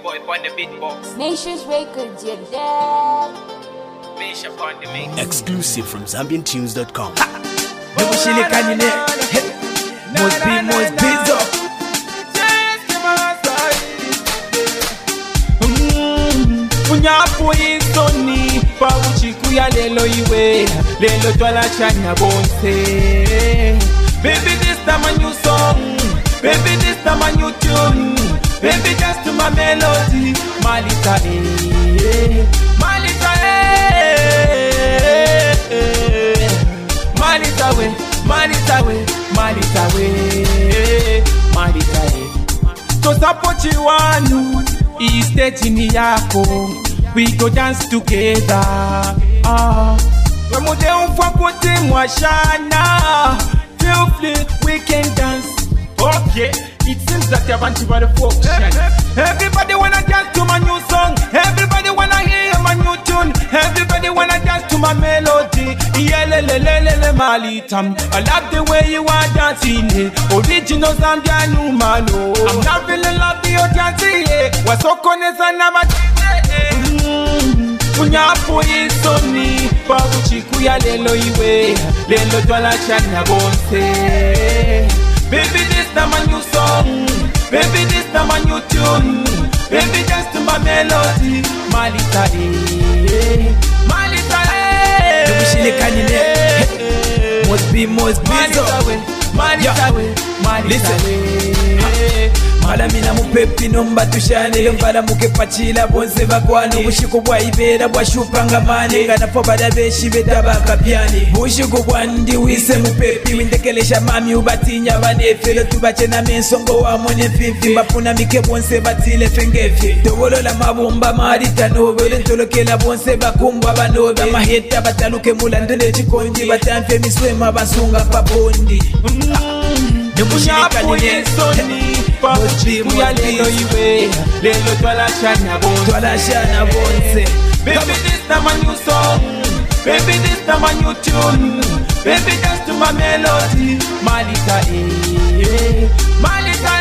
boy on the beatbox. Nations Records, you're dead. Fish upon the mix. Exclusive from ZambianTunes.com. Most bizzo. Unyapo isoni pa uchiku ya lelo iwe lelo twala chanya bonse. Baby, this time a new song. Baby, this time a new tune. Baby, just to my melody. Malita Malita Malita Malita Malita Malita to support you one is stage yako. We go dance together. Wemude umfakote mwashana. Feel free, we can dance. Okay, it seems that you're bantu by the folk. Everybody wanna dance to my new song. Everybody wanna hear my new tune. Everybody wanna dance to my melody. Yeah, Malitam. I love the way you are dancing. Original Zambian Umano. I'm not feeling love your dancing. What's so connected now? Unyapo isoni pa uchiku ya lelo iwe lelo twala chanya bonse. Baby, this time a new song. Baby, this time a new tune. Baby, just my melody. Malita Malita Most bizzo. Malita Malamina mupepi nomba tushane mbala mukepachila bonse bakwano bushiku bwa ibera bwa shupanga mane ngana pobada beshi betaba kapyani bushiku bwandi wise mupepi windekelesha mami ubatinya banefelo tubache na mensongo wa mone fifi bapuna mike bonse batile fengefi tobolola mabomba marita nobele ntolokela bonse bakumbwa banobe maheta bataluke mulandele chikonji batamfe miswema basunga pabondi Unyapo isoni pa uchiku ya lelo iwe lelo twala chanya bonse. Baby, this time a new song. Baby, this time a new tune. Baby, just to my melody. Malita Malita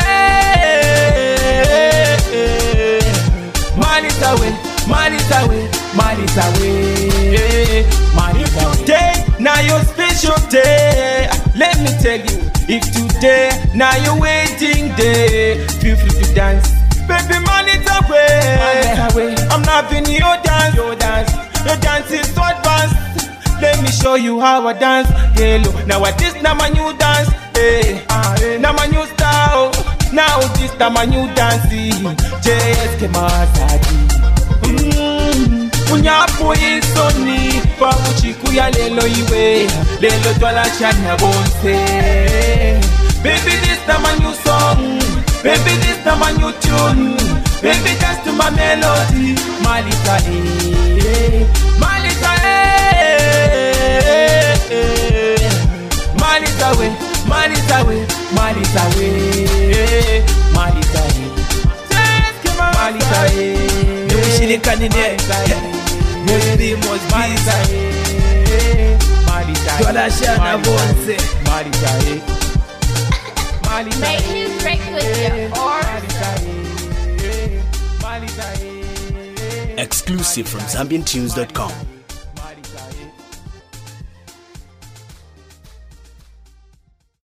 Malita Malita Malita today, now your special day. Let me tell you, if today, now you're waiting day, feel free to dance. Baby, Malita way. I'm loving your dance. Your dance is so advanced. Let me show you how I dance. Hello, now this now my new dance. Now my new style. Now this now my new dancing. JSK Masadi. Unyapo isoni pa uchiku ya lelo iwe lelo twala chanya bonse. Baby, this time a new song. Baby, this time a new tune. Baby, just my melody. Malita Malita Malita Malita Malita Nations Records, you're Exclusive from ZambianTunes.com.